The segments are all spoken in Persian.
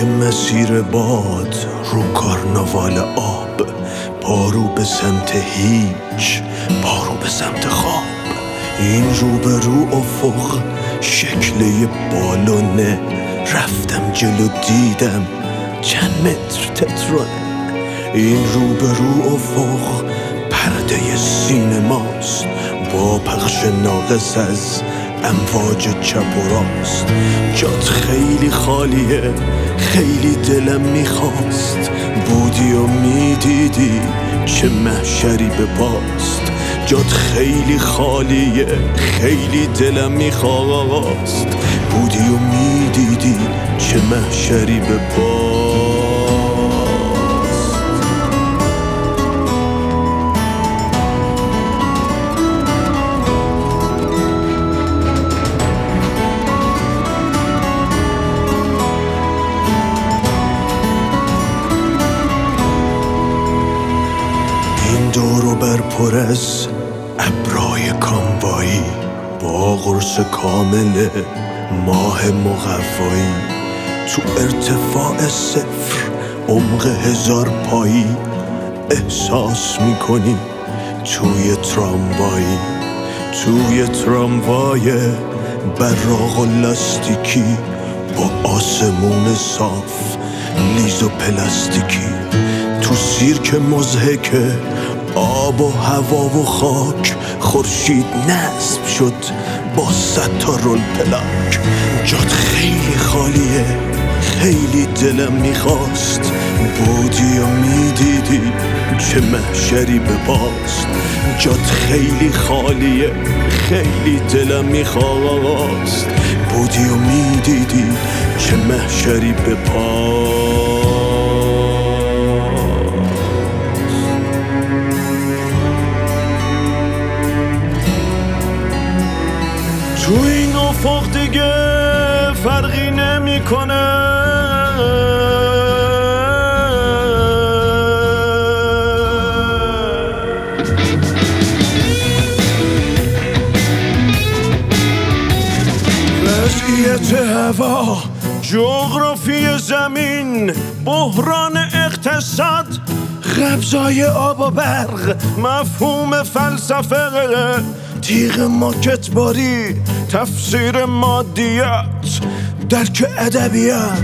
مسیر باد رو کارناوال آب، پارو به سمت هیچ، پارو به سمت خواب. این رو به رو افق شکل بالونه، رفتم جلو دیدم چند متر تترونه. این رو به رو افق پرده سینماست، با پخش ناقص از امواج چپ و راست. جات خیلی خالیه، خیلی دلم میخواست بودی و میدیدی چه محشری به پاست. جات خیلی خالیه، خیلی دلم میخواست بودی و میدیدی چه محشری به پاست. دورو بر پر از ابرای کاموایی، با قرص کامل ماه مقوایی. تو ارتفاع 0 عمق 1000 پایی احساس میکنی توی تراموایی. توی تراموای براق و لاستیکی، با آسمون صاف لیز و پلاستیکی. تو سیرک مضحکه آب و هوا و خاک، خورشید نصب شد با 100 تا رول پلاک. جات خیلی خالیه، خیلی دلم میخواست بودی و میدیدی چه محشری به پاست. جات خیلی خالیه، خیلی دلم میخواست بودی و میدیدی چه محشری به پاست. تو این افق دیگه فرقی نمیکنه، وضعیت هوا، جغرافی زمین، بحران اقتصاد، قبضای آب و برق، مفهوم فلسفه، تیغ ماکتباری، تفسیر مادیات، درک ادبیات.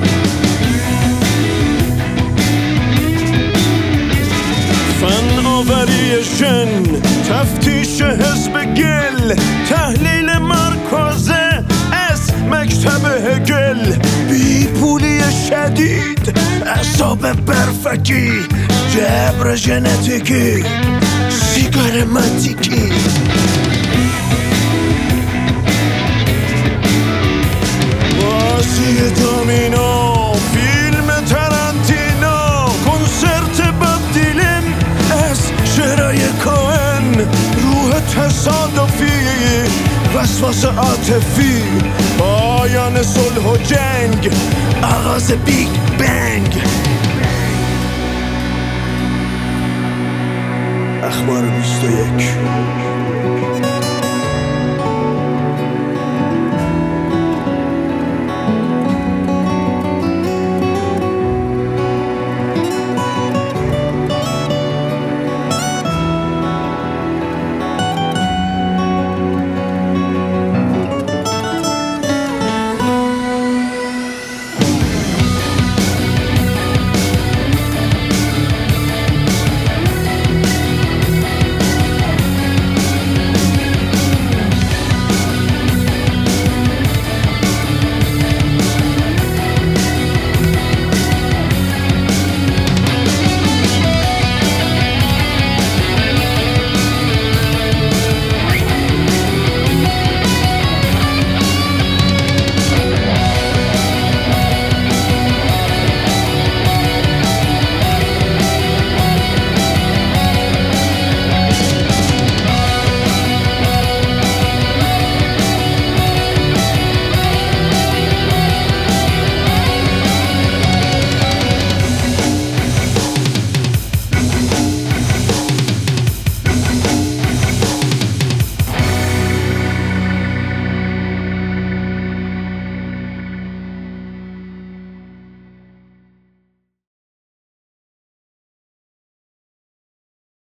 فن آوری شن، تفتیش حزب گل، تحلیل مرکزه از مکتب هگل. بی پولی شدید، اعصاب برفکی، جبر ژنتیکی، سیگار ماتیکی. بازی دامینو، فیلم ترنتینو، کنسرت باب دیلن از شعرهای کوهن. روح تصادفی، وسواس عاطفی، پایان صلح و جنگ، آغاز بیگ بنگ. اخبار 21